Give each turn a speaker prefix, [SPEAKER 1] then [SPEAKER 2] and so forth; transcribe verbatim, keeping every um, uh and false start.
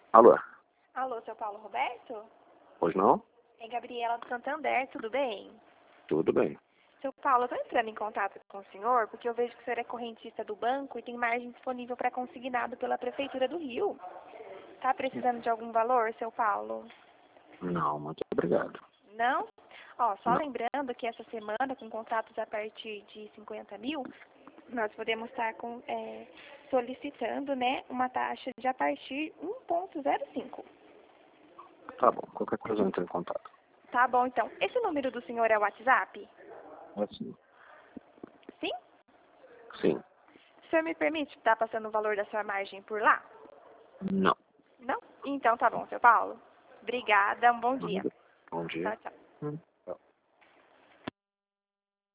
[SPEAKER 1] Alô?
[SPEAKER 2] Alô, seu Paulo Roberto?
[SPEAKER 1] Pois não?
[SPEAKER 2] É Gabriela do Santander, tudo bem?
[SPEAKER 1] Tudo bem.
[SPEAKER 2] Seu Paulo, eu estou entrando em contato com o senhor porque eu vejo que o senhor é correntista do banco e tem margem disponível para consignado pela Prefeitura do Rio. Tá precisando de algum valor, seu Paulo?
[SPEAKER 1] Não, muito obrigado.
[SPEAKER 2] Não? Ó, só
[SPEAKER 1] Não.
[SPEAKER 2] lembrando que essa semana, com contratos a partir de cinquenta mil, nós podemos estar com, é, solicitando, né, uma taxa de a partir um ponto zero cinco.
[SPEAKER 1] Tá bom, qualquer coisa eu entro em contato.
[SPEAKER 2] Tá bom, então. Esse número do senhor é o WhatsApp?
[SPEAKER 1] Assim.
[SPEAKER 2] Sim?
[SPEAKER 1] Sim.
[SPEAKER 2] O senhor me permite estar passando o valor da sua margem por lá?
[SPEAKER 1] Não.
[SPEAKER 2] Não? Então tá bom, seu Paulo. Obrigada, um bom dia.
[SPEAKER 1] Bom dia.
[SPEAKER 2] Tchau, tchau.
[SPEAKER 1] Hum.